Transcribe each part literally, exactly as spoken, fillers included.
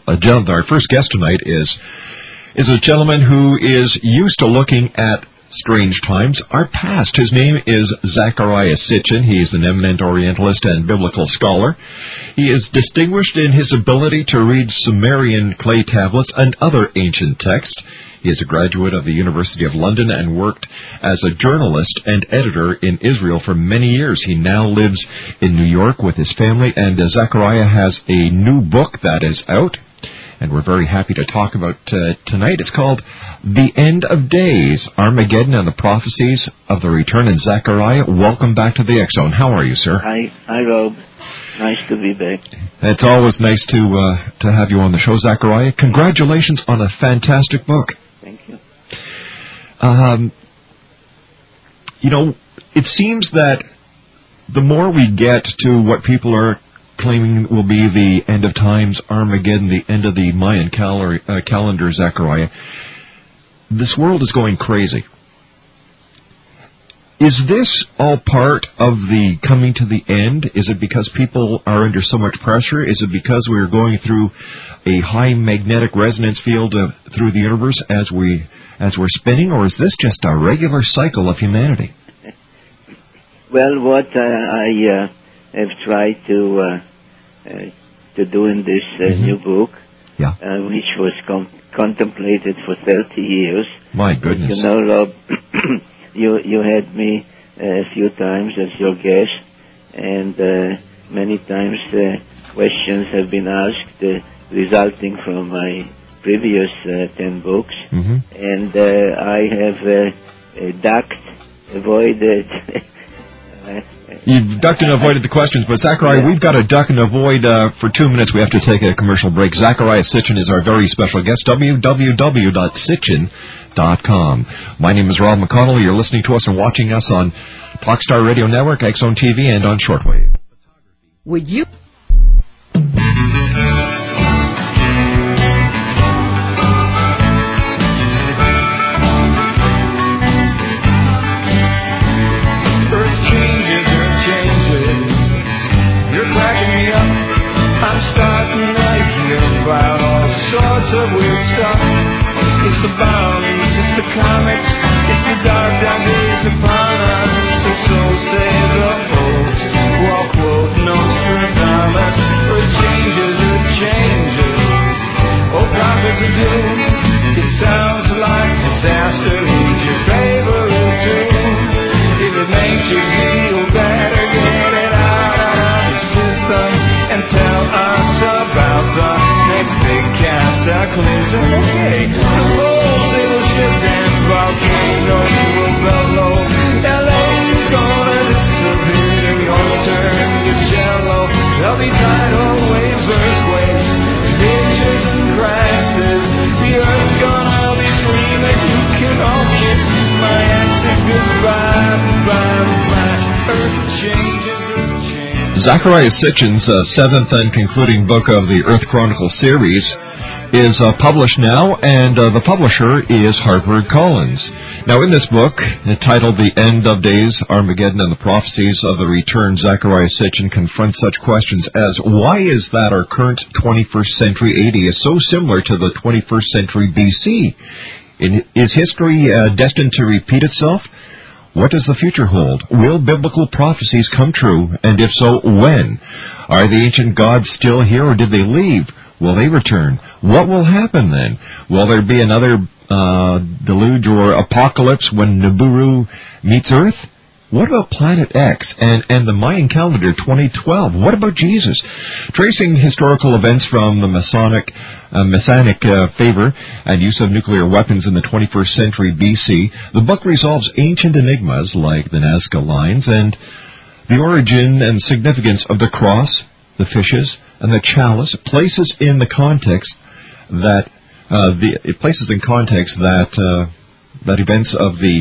a gen- our first guest tonight is is a gentleman who is used to looking at strange times, our past. His name is Zecharia Sitchin. He is an eminent Orientalist and biblical scholar. He is distinguished in his ability to read Sumerian clay tablets and other ancient texts. He is a graduate of the University of London and worked as a journalist and editor in Israel for many years. He now lives in New York with his family, and uh, Zecharia has a new book that is out, and we're very happy to talk about uh, tonight. It's called The End of Days, Armageddon and the Prophecies of the Return. And Zecharia, welcome back to the X-Zone. How are you, sir? Hi, hi, Rob. Nice to be back. It's always nice to uh, to have you on the show, Zecharia. Congratulations on a fantastic book. Thank you. Um, you know, it seems that the more we get to what people are claiming will be the end of times, Armageddon, the end of the Mayan cal- uh, calendar, Zecharia, this world is going crazy. Is this all part of the coming to the end? Is it because people are under so much pressure? Is it because we're going through a high magnetic resonance field of, through the universe as we as we're spinning, or is this just a regular cycle of humanity? Well, what uh, I uh, have tried to uh, uh, to do in this uh, mm-hmm. new book, yeah. uh, which was com- contemplated for thirty years. My goodness! You know, Rob, you you had me uh, a few times as your guest, and uh, many times uh, questions have been asked uh, resulting from my previous uh, ten books, mm-hmm. and uh, I have uh, uh, ducked, avoided. uh, You've ducked and avoided the questions, but Zecharia, yeah. we've got to duck and avoid uh, for two minutes. We have to take a commercial break. Zecharia Sitchin is our very special guest, w w w dot sitchin dot com. My name is Rob McConnell. You're listening to us and watching us on Talkstar Radio Network, X-Zone T V, and on Shortwave. Would you... I'm starting to hear about all sorts of weird stuff. It's the bombs, it's the comets, it's the dark, dark days upon us. So, so say the folks who all quote Nostradamus. Earth changes, earth changes. Oh, prophets are doomed. It sounds like disaster. Who's your favorite tune? If it makes you feel better, get it out of your system and tell us about the next big cataclysm. Okay, the poles they will shift and volcanoes will bellow. L A's gonna disappear, gonna turn to jello. There'll be tidal waves, earthquakes, ninjas and crashes. The earth's gonna be screaming, you can all kiss my exes goodbye, bye, bye. Earth changes, earth changes. Zecharia Sitchin's uh, seventh and concluding book of the Earth Chronicle series is uh, published now, and uh, the publisher is HarperCollins. Now, in this book, entitled The End of Days, Armageddon and the Prophecies of the Return, Zecharia Sitchin confronts such questions as, why is that our current twenty-first century A D is so similar to the twenty-first century B C? In, is history uh, destined to repeat itself? What does the future hold? Will biblical prophecies come true? And if so, when? Are the ancient gods still here, or did they leave? Will they return? What will happen then? Will there be another uh, deluge or apocalypse when Nibiru meets Earth? What about Planet X and, and the Mayan calendar twenty twelve? What about Jesus? Tracing historical events from the Masonic, uh, Masonic uh, favor and use of nuclear weapons in the twenty-first century B C, the book resolves ancient enigmas like the Nazca Lines and the origin and significance of the cross, the fishes, and the chalice. Places in the context that uh, the it places in context that uh, that events of the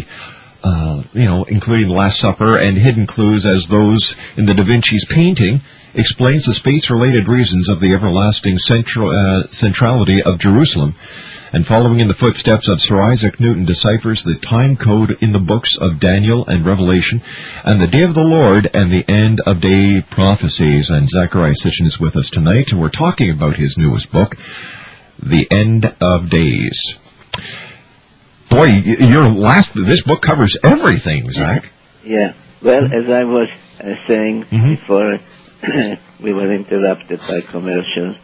Uh, you know, including the Last Supper and hidden clues as those in the Da Vinci's painting, explains the space-related reasons of the everlasting central, uh, centrality of Jerusalem And following in the footsteps of Sir Isaac Newton, deciphers the time code in the books of Daniel and Revelation, and the day of the Lord and the end of day prophecies. And Zecharia Sitchin is with us tonight, and we're talking about his newest book, The End of Days. Boy, your last this book covers everything, Zach. Yeah. Well, as I was uh, saying mm-hmm. before we were interrupted by commercial,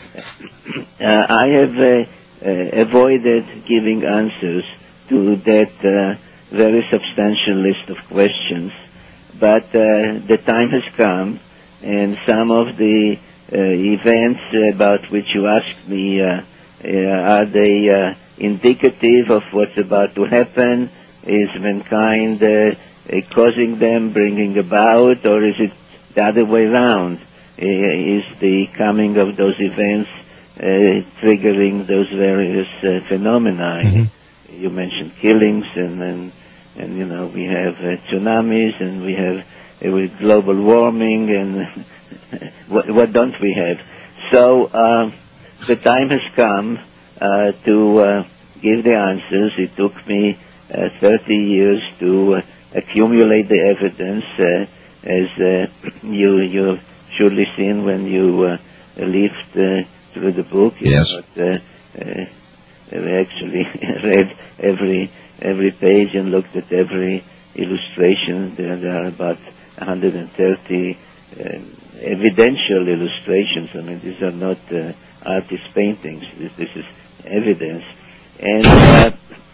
uh, I have uh, uh, avoided giving answers to that uh, very substantial list of questions. But uh, the time has come, and some of the uh, events about which you asked me, uh, uh, are they uh, indicative of what's about to happen? Is mankind uh, uh, causing them, bringing about, or is it the other way around? Uh, is the coming of those events uh, triggering those various uh, phenomena? Mm-hmm. You mentioned killings, and, and, and you know, we have uh, tsunamis, and we have uh, with global warming, and what, what don't we have? So uh, the time has come uh, to uh, give the answers. It took me uh, thirty years to uh, accumulate the evidence, uh, as uh, you you've surely seen when you uh, leafed uh, through the book. You yes. Got, uh, uh, I actually read every every page and looked at every illustration. There, there are about one hundred thirty uh, evidential illustrations. I mean, these are not uh, artist paintings. This, this is evidence. And uh,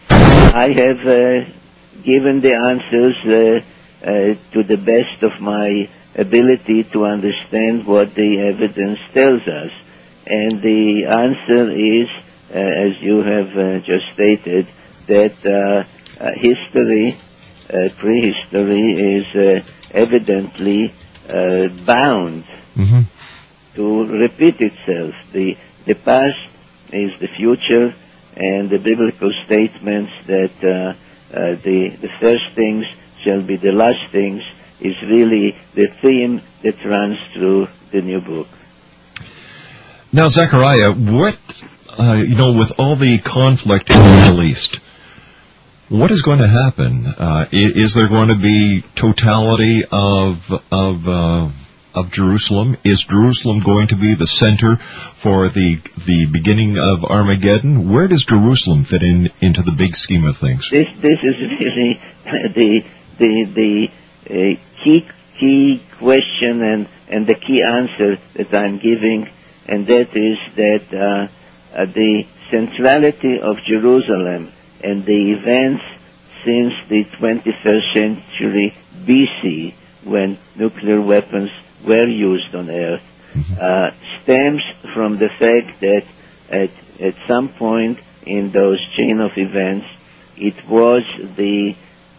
I have uh, given the answers uh, uh, to the best of my ability to understand what the evidence tells us. And the answer is, uh, as you have uh, just stated, that uh, uh, history, uh, prehistory, is uh, evidently uh, bound mm-hmm. to repeat itself. The, the past is the future, and the biblical statements that uh, uh, the, the first things shall be the last things is really the theme that runs through the new book. Now, Zecharia, what, uh, you know, with all the conflict in the Middle East, what is going to happen? Uh, is there going to be totality of of uh, of Jerusalem? Is Jerusalem going to be the center for the the beginning of Armageddon? Where does Jerusalem fit in into the big scheme of things? This this is really the the the uh, key key question and and the key answer that I'm giving, and that is that uh, uh, the centrality of Jerusalem and the events since the twenty-first century B C, when nuclear weapons were used on Earth, mm-hmm. uh, stems from the fact that at, at some point in those chain of events, it was the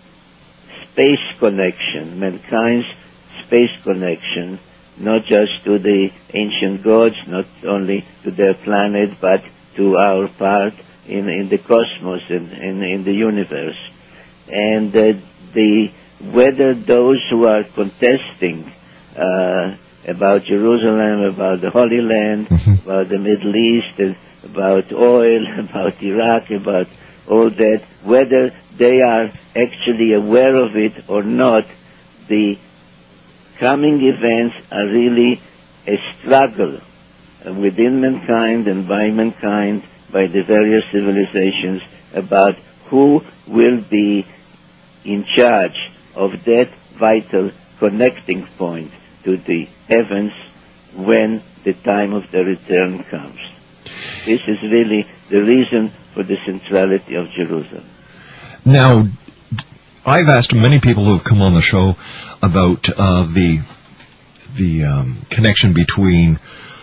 space connection, mankind's space connection, not just to the ancient gods, not only to their planet, but to our part in, in the cosmos and in, in the universe. And uh, the whether those who are contesting uh, about Jerusalem, about the Holy Land, mm-hmm. about the Middle East, and about oil, about Iraq, about all that, whether they are actually aware of it or not, the coming events are really a struggle within mankind and by mankind, by the various civilizations, about who will be in charge of that vital connecting point to the heavens when the time of the return comes. This is really the reason for the centrality of Jerusalem. Now, I've asked many people who have come on the show about uh, the the um, connection between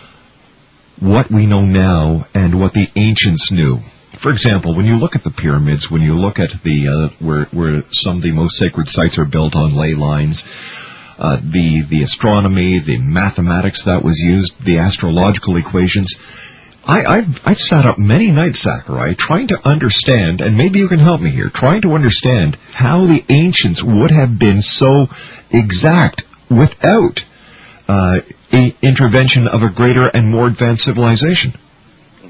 what we know now and what the ancients knew. For example, when you look at the pyramids, when you look at the uh, where where some of the most sacred sites are built on ley lines, uh, the the astronomy, the mathematics that was used, the astrological equations. I, I've, I've sat up many nights, Zachariah, trying to understand, and maybe you can help me here, trying to understand how the ancients would have been so exact without uh, a intervention of a greater and more advanced civilization.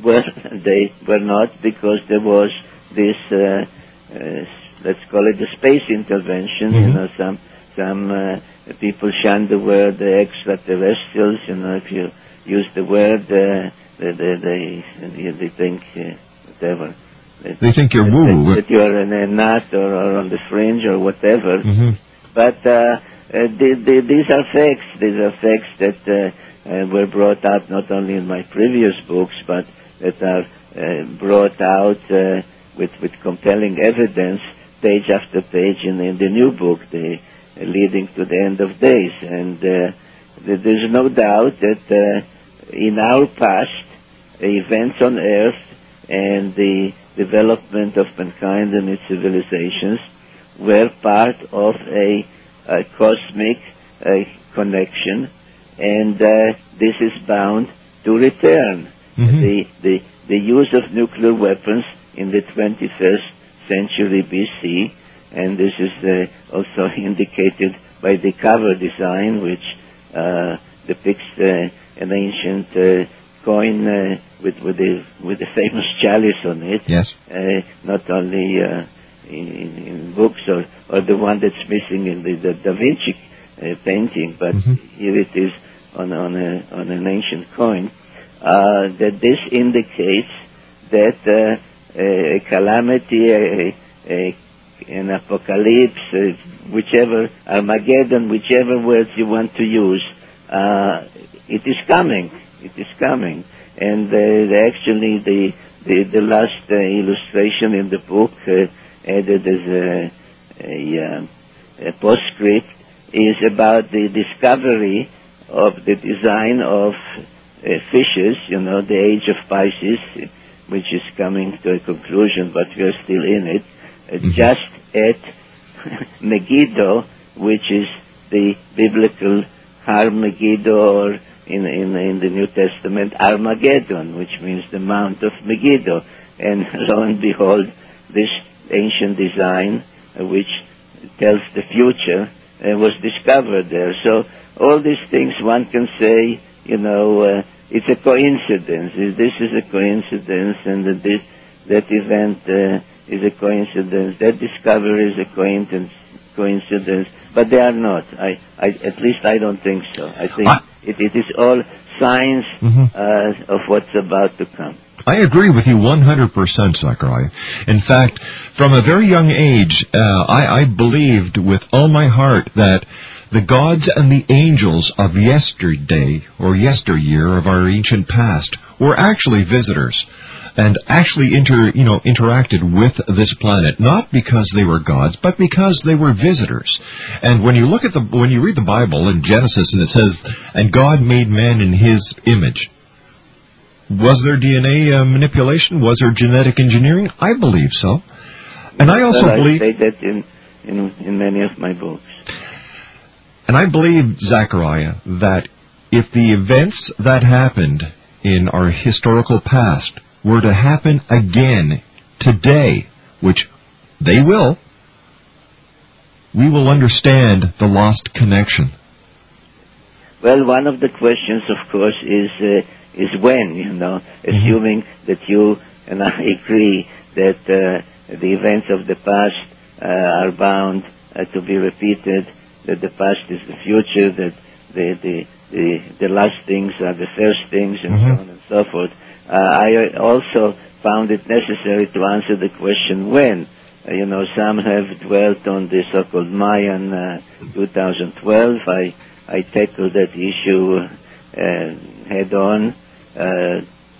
well, they were not, because there was this, uh, uh, let's call it the space intervention. Mm-hmm. You know, some some uh, people shun the word uh, extraterrestrials. You know, if you use the word, uh, they, they, they, they think uh, whatever. They think you're woo. That, that you're in a nut or, or on the fringe or whatever. Mm-hmm. But uh, uh, the, the, these are facts. These are facts that uh, uh, were brought out not only in my previous books, but that are uh, brought out uh, with, with compelling evidence, page after page in, in the new book, the uh, Leading to the End of Days. And uh, there's no doubt that uh, in our past, events on Earth and the development of mankind and its civilizations were part of a, a cosmic uh, connection, and uh, this is bound to return. Mm-hmm. The, the, the use of nuclear weapons in the twenty-first century B C, and this is uh, also indicated by the cover design, which uh, depicts uh, an ancient uh, coin uh, with with the with the famous chalice on it. Yes. Uh, not only uh, in, in, in books or, or the one that's missing in the, the Da Vinci uh, painting, but mm-hmm. here it is on on a on an ancient coin. Uh, that this indicates that uh, a calamity, a, a, an apocalypse, uh, whichever Armageddon, whichever words you want to use, uh, it is coming. It is coming, and uh, actually the the, the last uh, illustration in the book, uh, added as a, a, a postscript, is about the discovery of the design of uh, fishes. You know, the age of Pisces, which is coming to a conclusion, but we are still in it. Uh, mm-hmm. Just at Megiddo, which is the biblical Har Megiddo, or in, in, in the New Testament, Armageddon, which means the Mount of Megiddo. And lo and behold, this ancient design, uh, which tells the future, uh, was discovered there. So all these things, one can say, you know, uh, it's a coincidence. This is a coincidence, and that this, that event uh, is a coincidence. That discovery is a coincidence. Coincidence, but they are not. I, I, at least I don't think so. I think I, it, it is all signs mm-hmm. uh, of what's about to come. I agree with you one hundred percent, Zachariah. In fact, from a very young age, uh, I, I believed with all my heart that the gods and the angels of yesterday, or yesteryear of our ancient past, were actually visitors, and actually inter, you know, interacted with this planet, not because they were gods, but because they were visitors. And when you look at the, when you read the Bible in Genesis, and it says, "And God made man in His image," was there D N A uh, manipulation? Was there genetic engineering? I believe so. And I also well, believe... I say that in, in, in many of my books. And I believe, Zachariah, that if the events that happened in our historical past were to happen again today, which they will, we will understand the lost connection. Well, one of the questions, of course, is uh, is when, you know, assuming mm-hmm. that you and I agree that uh, the events of the past uh, are bound uh, to be repeated, that the past is the future, that the the, the, the last things are the first things, and mm-hmm. so on and so forth. Uh, I also found it necessary to answer the question when. Uh, you know, some have dwelt on the so-called Mayan uh, two thousand twelve. I, I tackled that issue uh, head on. Uh,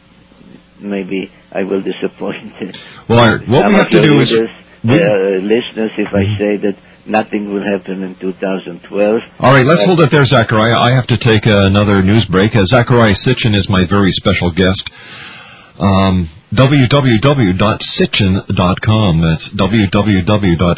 maybe I will disappoint well, what some we have of to do readers, is... We, uh, listeners if mm-hmm. I say that nothing will happen in two thousand twelve. All right, let's uh, hold it there, Zachariah. I have to take uh, another news break. Uh, Zachariah Sitchin is my very special guest. Um, w w w dot sitchin dot com. That's w w w dot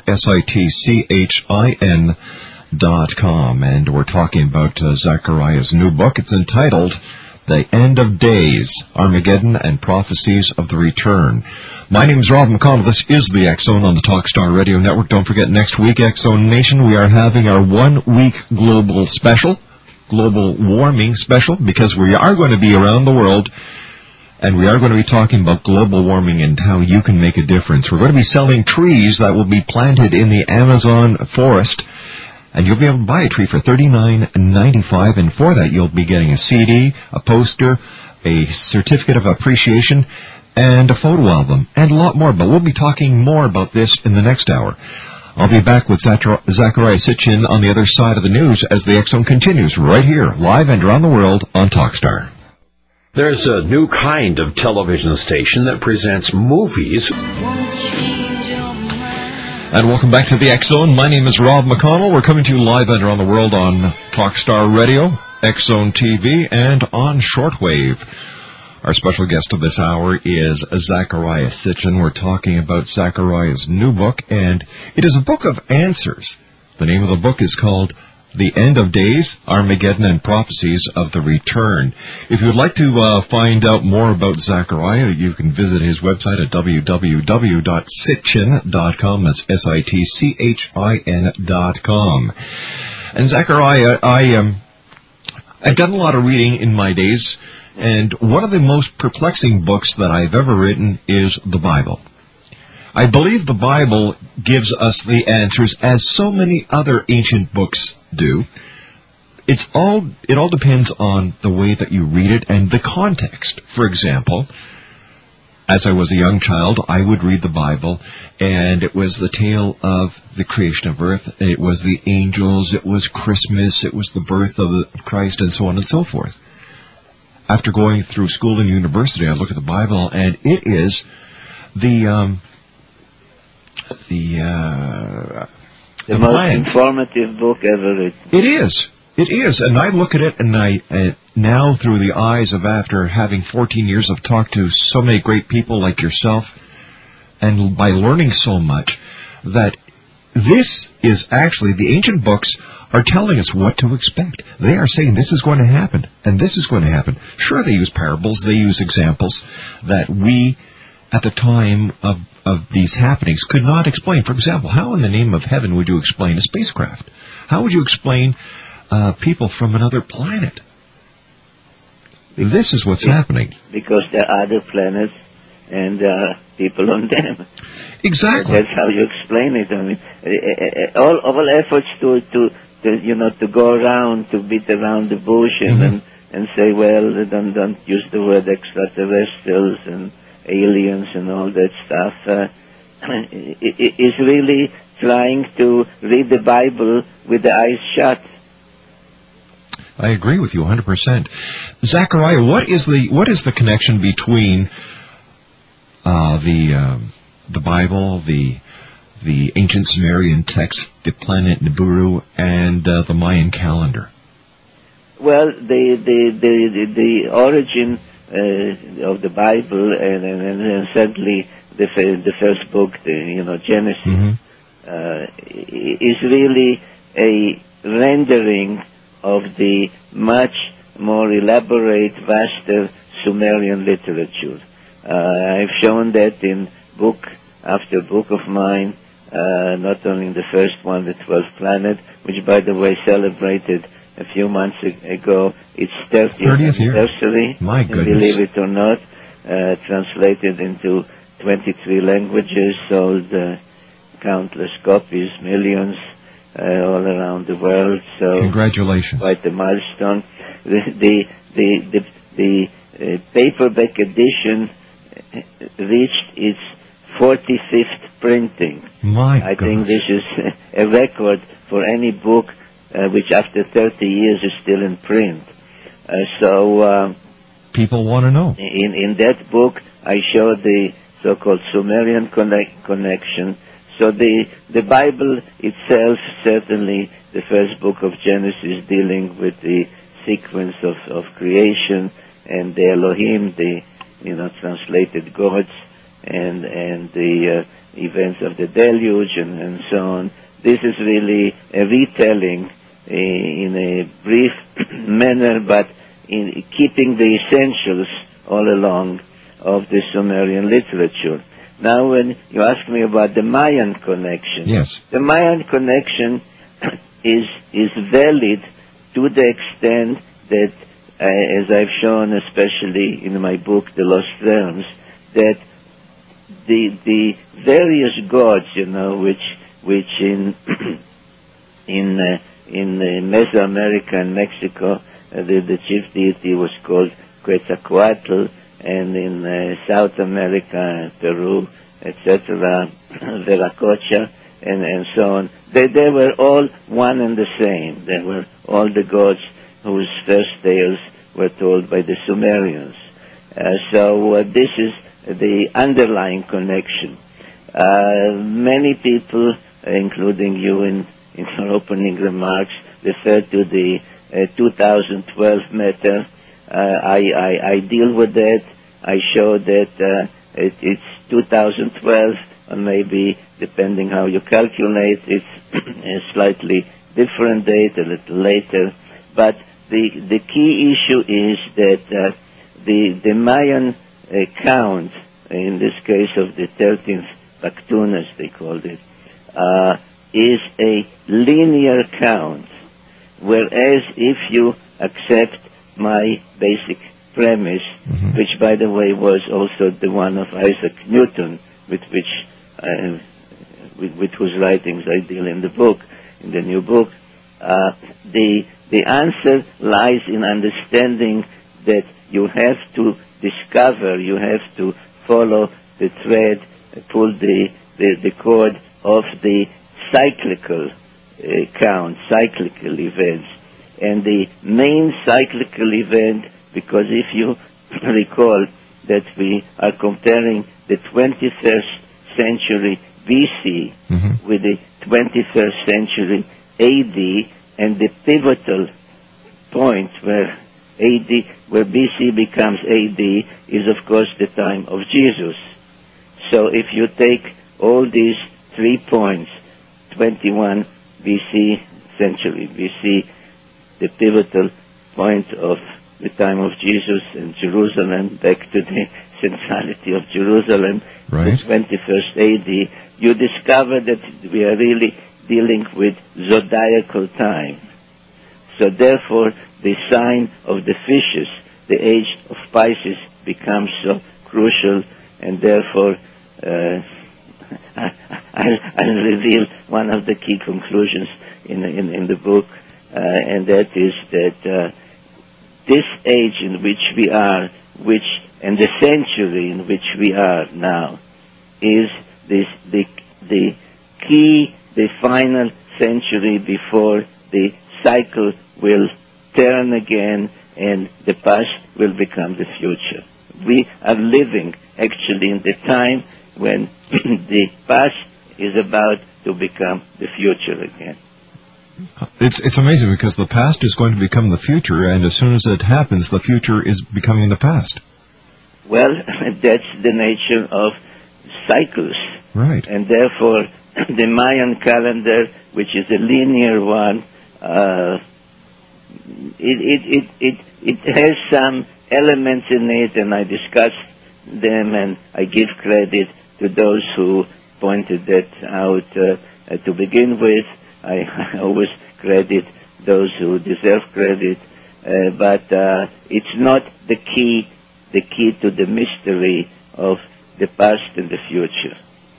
sitchin dot com. And we're talking about uh, Zachariah's new book. It's entitled The End of Days, Armageddon and Prophecies of the Return. My name is Rob McConnell. This is the X-Zone on the Talkstar Radio Network. Don't forget, next week, X-Zone Nation, we are having our one-week global special, global warming special, because we are going to be around the world And we are going to be talking about global warming and how you can make a difference. We're going to be selling trees that will be planted in the Amazon forest. And you'll be able to buy a tree for thirty-nine ninety-five, and for that you'll be getting a C D, a poster, a certificate of appreciation, and a photo album, and a lot more. But we'll be talking more about this in the next hour. I'll be back with Zachariah Sitchin on the other side of the news as the X Zone continues right here, live and around the world on Talkstar. There's a new kind of television station that presents movies. And welcome back to the X Zone. My name is Rob McConnell. We're coming to you live and around the world on Talkstar Radio, X Zone T V, and on shortwave. Our special guest of this hour is Zachariah Sitchin. We're talking about Zachariah's new book, and it is a book of answers. The name of the book is called The End of Days, Armageddon, and Prophecies of the Return. If you would like to uh, find out more about Zachariah, you can visit his website at w w w dot sitchin dot com. That's S I T C H I N dot com. And Zachariah, I, um, I've done a lot of reading in my days, and one of the most perplexing books that I've ever written is the Bible. I believe the Bible gives us the answers, as so many other ancient books do. It's all, it all depends on the way that you read it and the context. For example, as I was a young child, I would read the Bible, and it was the tale of the creation of earth. It was the angels. It was Christmas. It was the birth of, the, of Christ, and so on and so forth. After going through school and university, I look at the Bible, and it is the um, the uh, the, the most plan. informative book ever written. It is. It is. And I look at it, and I uh, now through the eyes of after having fourteen years of talked to so many great people like yourself, and by learning so much, that this is actually, the ancient books are telling us what to expect. They are saying this is going to happen, and this is going to happen. Sure, they use parables, they use examples that we, at the time of, of these happenings, could not explain. For example, how in the name of heaven would you explain a spacecraft? How would you explain uh, people from another planet? Because, this is what's happening. Because there are other planets, and there are people on them. Exactly. That's how you explain it. I mean, all all efforts to to, to you know to go around, to beat around the bush and Mm-hmm. and, and say, well, don't don't use the word extraterrestrials and aliens and all that stuff. Uh, it, it is really trying to read the Bible with the eyes shut. I agree with you one hundred percent. Zachariah, what is the what is the connection between uh, the um, the Bible, the the ancient Sumerian text, the planet Nibiru, and uh, the Mayan calendar? Well, the the the the origin uh, of the Bible, and, and, and certainly the the first book, the you know Genesis, Mm-hmm. uh, is really a rendering of the much more elaborate, vaster Sumerian literature. Uh, I've shown that in book after book of mine, uh, not only in the first one, the twelfth planet, which, by the way, celebrated a few months ago its thirtieth anniversary. My goodness. Believe it or not, uh, translated into twenty-three languages, sold uh, countless copies, millions, uh, all around the world. So Congratulations. Quite a milestone. The the the the, the uh, paperback edition reached its forty-fifth printing. My I gosh. think this is a record for any book uh, which after thirty years is still in print. Uh, so uh, people want to know. in in that book I show the so-called Sumerian connect, connection. So the the Bible itself, certainly the first book of Genesis, dealing with the sequence of, of creation and the Elohim, the you know translated gods, and and the uh, events of the deluge and, and so on. This is really a retelling uh, in a brief manner, but in keeping the essentials all along of the Sumerian literature. Now, when you ask me about the Mayan connection, Yes. the Mayan connection is is valid to the extent that uh, as I've shown, especially in my book, The Lost Realms, that the the various gods, you know, which which in in uh, in uh, Mesoamerica and Mexico, uh, the, the chief deity was called Quetzalcoatl, and in uh, South America, Peru, et cetera, Viracocha, and, and so on. They, they were all one and the same. They were all the gods whose first tales were told by the Sumerians. Uh, so uh, this is the underlying connection. Uh, many people, including you in, in your opening remarks, refer to the uh, two thousand twelve matter. Uh, I, I, I deal with that. I show that uh, it, it's two thousand twelve, or maybe, depending how you calculate, it's a slightly different date, a little later. But the the key issue is that uh, the the Mayan uh, count, in this case of the thirteenth Pactun, as they called it, uh, is a linear count. Whereas if you accept my basic premise, mm-hmm. which, by the way, was also the one of Isaac Newton, with which uh, with, with whose writings I deal in the book, in the new book, uh, the the answer lies in understanding that you have to discover, you have to follow the thread, pull the the, the cord of the cyclical uh, count, cyclical events. And the main cyclical event, because if you recall that we are comparing the twenty-first century B C mm-hmm. with the twenty-first century A D, and the pivotal point where A D, where B C becomes A D, is of course the time of Jesus. So if you take all these three points, twenty-one B C, century B C, the pivotal point of the time of Jesus and Jerusalem, back to the centrality of Jerusalem, right. The twenty-first A D, you discover that we are really dealing with zodiacal time. So therefore, the sign of the fishes, the age of Pisces, becomes so crucial, and therefore uh, I'll, I'll reveal one of the key conclusions in, in, in the book, uh, and that is that uh, this age in which we are, which and the century in which we are now, is this the the key, the final century before the cycle will turn again and the past will become the future. We are living actually in the time when the past is about to become the future again. It's it's amazing because the past is going to become the future, and as soon as it happens, the future is becoming the past. Well, that's the nature of cycles. Right. And therefore, the Mayan calendar, which is a linear one, uh, it, it, it, it, it has some elements in it, and I discuss them, and I give credit to those who pointed that out uh, to begin with. I, I always credit those who deserve credit, uh, but uh, it's not the key, the key to the mystery of the past and the future.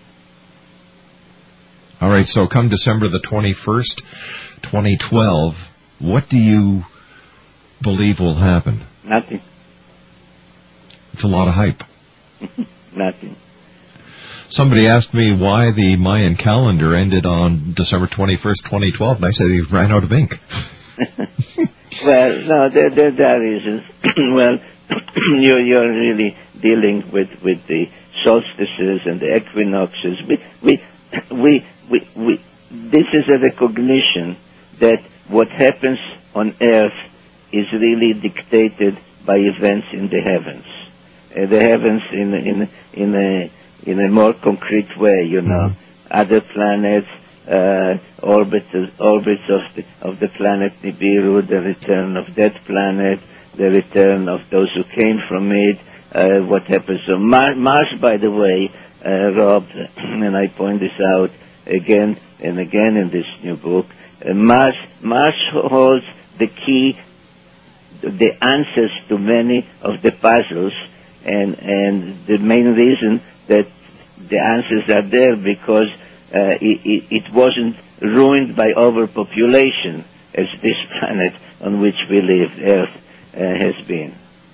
All right, so come December the twenty-first, twenty twelve, what do you believe will happen? Nothing. It's a lot of hype. Nothing. Somebody asked me why the Mayan calendar ended on December twenty-first, twenty twelve, and I said he ran out of ink. Well, no, there, there, there are reasons. Well, you're, you're really dealing with, with the solstices and the equinoxes. We, we, we, we, we, this is a recognition that what happens on Earth is really dictated by events in the heavens. Uh, the heavens in, in, in a in a more concrete way, you know, mm-hmm. other planets, uh, orbits, orbits of the, of the planet Nibiru, the return of that planet, the return of those who came from it, uh, what happens on Mar- Mars, by the way, uh, Rob, and I point this out again and again in this new book, uh, Mars, Mars holds the key, the answers to many of the puzzles, and and the main reason that the answers are there because uh, it, it, it wasn't ruined by overpopulation as this planet on which we live, Earth, uh, has been.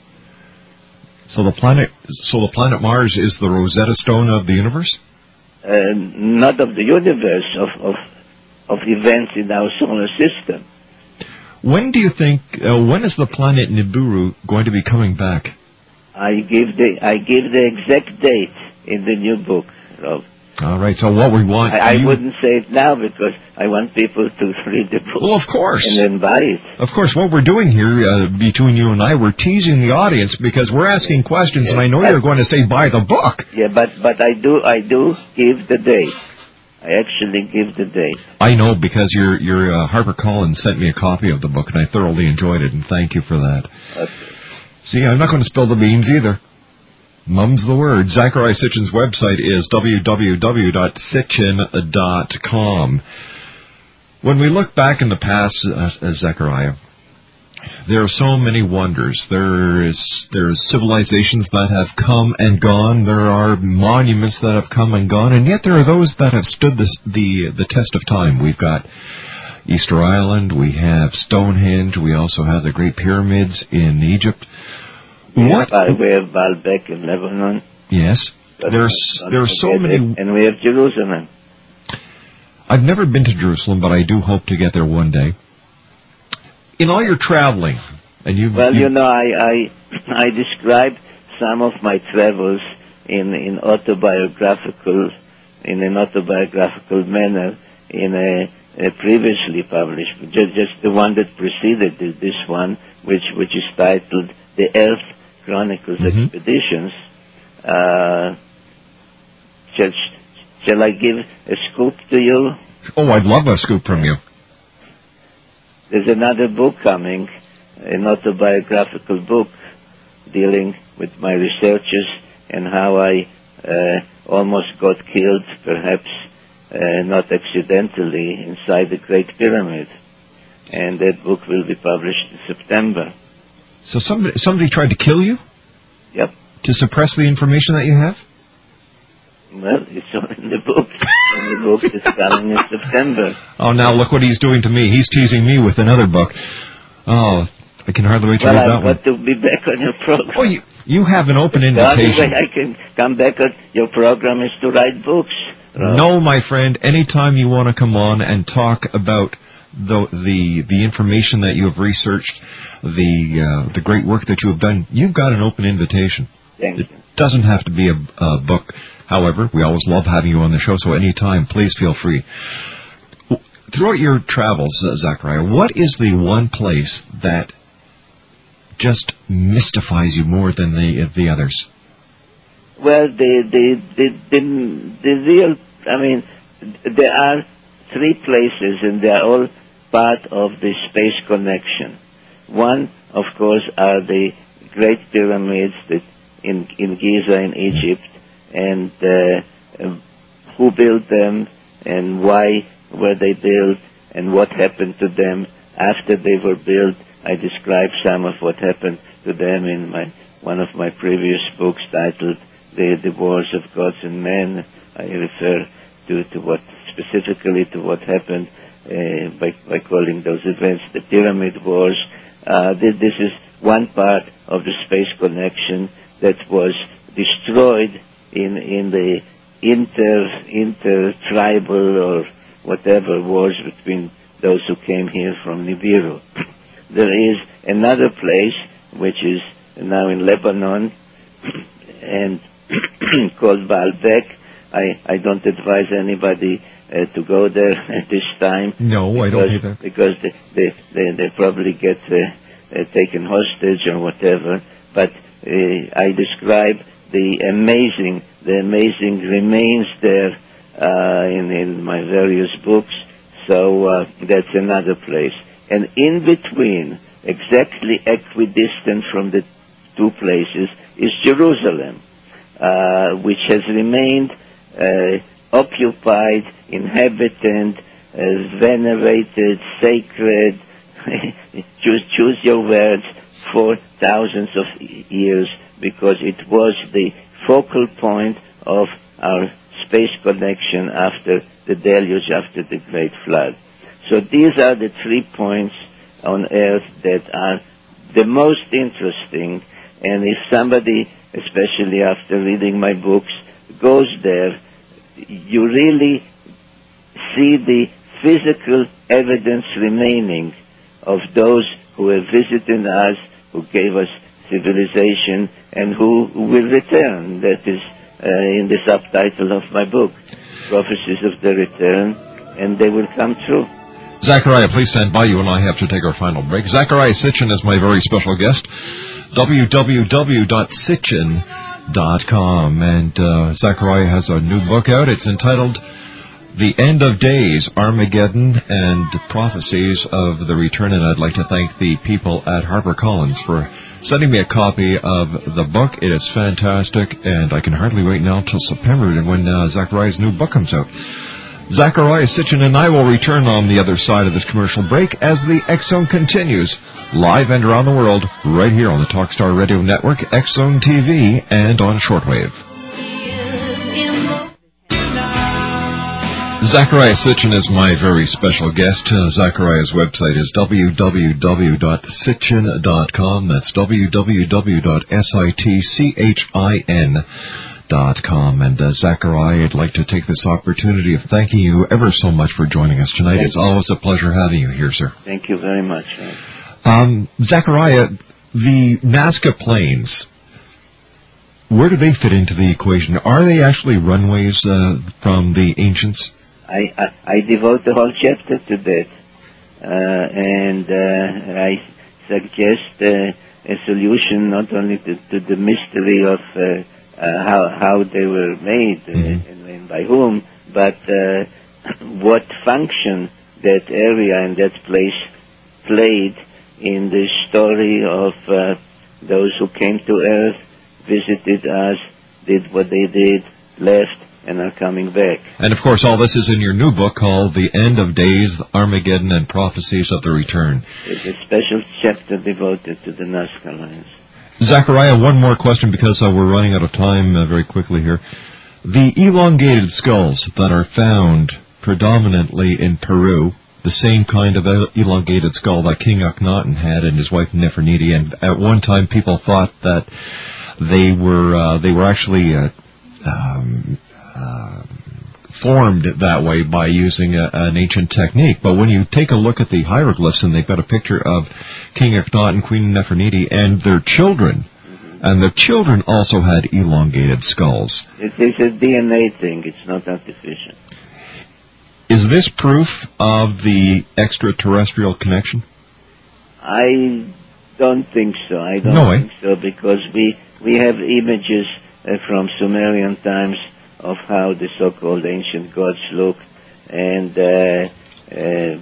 So the planet, so the planet Mars is the Rosetta Stone of the universe? Uh, not of the universe, of, of of events in our solar system. When do you think? Uh, when is the planet Nibiru going to be coming back? I give the I give the exact date in the new book, Rob. All right. So what we want? I, I you... wouldn't say it now because I want people to read the book. Well, of course. And then buy it. Of course. What we're doing here uh, between you and I, we're teasing the audience because we're asking questions, yeah, and I know you're going to say buy the book. Yeah, but but I do I do give the date. I actually give the date. I know because your your uh, HarperCollins sent me a copy of the book, and I thoroughly enjoyed it, and thank you for that. Okay. See, I'm not going to spill the beans either. Mum's the word. Zecharia Sitchin's website is w w w dot sitchin dot com. When we look back in the past, uh, Zecharia, there are so many wonders. There is there's civilizations that have come and gone. There are monuments that have come and gone, and yet there are those that have stood this, the the test of time. We've got Easter Island. We have Stonehenge. We also have the Great Pyramids in Egypt. We what? Have, we have Baalbek in Lebanon. Yes. There's there are so many. It. And we have Jerusalem. I've never been to Jerusalem, but I do hope to get there one day. In all your traveling, and you well, you, you know, I, I I describe some of my travels in in autobiographical in an autobiographical manner in a, a previously published, just, just the one that preceded this one, which which is titled The Earth Chronicles mm-hmm. Expeditions. Uh, shall, shall I give a scoop to you? Oh, I'd love a scoop from you. There's another book coming, an autobiographical book dealing with my researches and how I uh, almost got killed, perhaps uh, not accidentally, inside the Great Pyramid. And that book will be published in September. So somebody, somebody tried to kill you? Yep. To suppress the information that you have? Well, it's all in the book. And the book is coming in September. Oh, now look what he's doing to me. He's teasing me with another book. Oh, I can hardly wait to well, read I've that one. Well, I've got to be back on your program. Oh, you, you have an open the invitation. The only way I can come back on your program is to write books. Right? No, my friend. Anytime you want to come on and talk about the the the information that you have researched, the uh, the great work that you have done, you've got an open invitation. Thank it you. Doesn't have to be a, a book. However, we always love having you on the show, so anytime, please feel free. Throughout your travels, uh, Zecharia, what is the one place that just mystifies you more than the the others? Well, the the the the, the real, I mean, there are three places, and they are all part of the space connection. One, of course, are the Great Pyramids that in in Giza in Egypt, and uh, who built them, and why were they built, and what happened to them after they were built. I describe some of what happened to them in my one of my previous books titled The, the Wars of Gods and Men. I refer to, to what specifically to what happened uh, by, by calling those events the Pyramid Wars. Uh, this, this is one part of the space connection that was destroyed in in the inter inter tribal or whatever wars between those who came here from Nibiru. There is another place which is now in Lebanon and called Baalbek. I, I don't advise anybody uh, to go there at this time. No, because, I don't either. Because they they, they, they probably get uh, uh, taken hostage or whatever. But uh, I describe the amazing, the amazing remains there uh, in, in my various books. So uh, that's another place. And in between, exactly equidistant from the two places, is Jerusalem, uh, which has remained uh, occupied, inhabited, uh, venerated, sacred, choose, choose your words, for thousands of years, because it was the focal point of our space connection after the deluge, after the Great Flood. So these are the three points on Earth that are the most interesting, and if somebody, especially after reading my books, goes there, you really see the physical evidence remaining of those who have visited us, who gave us civilization, and who will return. That is uh, in the subtitle of my book, Prophecies of the Return, and they will come true. Zachariah, please stand by. You and I have to take our final break. Zachariah Sitchin is my very special guest. w w w dot sitchin dot com. And uh, Zachariah has a new book out. It's entitled The End of Days, Armageddon and Prophecies of the Return. And I'd like to thank the people at HarperCollins for sending me a copy of the book. It is fantastic, and I can hardly wait now till September when uh, Zachariah's new book comes out. Zachariah Sitchin and I will return on the other side of this commercial break as the X-Zone continues, live and around the world, right here on the Talkstar Radio Network, X-Zone T V, and on shortwave. Zachariah Sitchin is my very special guest. Uh, Zachariah's website is w w w dot sitchin dot com. That's w w w dot sitchin dot com. And uh, Zachariah, I'd like to take this opportunity of thanking you ever so much for joining us tonight. Thank it's you. Always a pleasure having you here, sir. Thank you very much. Um, Zachariah, the Nazca Plains, where do they fit into the equation? Are they actually runways uh, from the ancients? I, I, I devote the whole chapter to that, uh, and uh, I suggest uh, a solution not only to, to the mystery of uh, uh, how how they were made uh, mm-hmm. and, and by whom, but uh, what function that area and that place played in the story of uh, those who came to Earth, visited us, did what they did, left, and are coming back. And, of course, all this is in your new book called The End of Days, Armageddon, and Prophecies of the Return. It's a special chapter devoted to the Nazca Lines. Zachariah, one more question because uh, we're running out of time uh, very quickly here. The elongated skulls that are found predominantly in Peru, the same kind of elongated skull that King Akhenaten had and his wife Nefertiti, and at one time people thought that they were uh, they were actually uh, um, uh, formed that way by using a, an ancient technique. But when you take a look at the hieroglyphs, and they've got a picture of King Akhenaten, Queen Nefertiti, and their children, mm-hmm. and the children also had elongated skulls. It is a D N A thing. It's not artificial. Is this proof of the extraterrestrial connection? I don't think so. I don't no think so, because we we have images uh, from Sumerian times of how the so-called ancient gods looked, and uh, uh,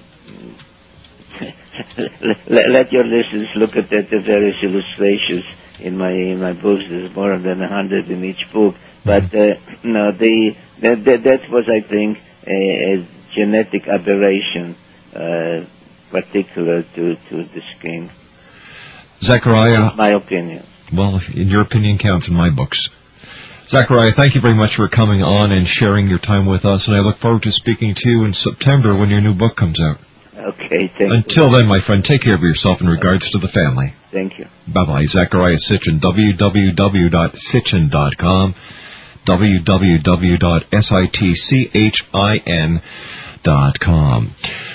let, let your listeners look at that, the various illustrations in my in my books. There's more than a hundred in each book, but uh, no, the that, that that was, I think, a, a genetic aberration uh, particular to to this king. Zachariah, my opinion. Well, in your opinion counts in my books. Zachariah, thank you very much for coming on and sharing your time with us, and I look forward to speaking to you in September when your new book comes out. Okay, thank Until you. then, my friend, take care of yourself in regards to the family. Thank you. Bye-bye. Zachariah Sitchin, w w w dot sitchin dot com, w w w dot sitchin dot com.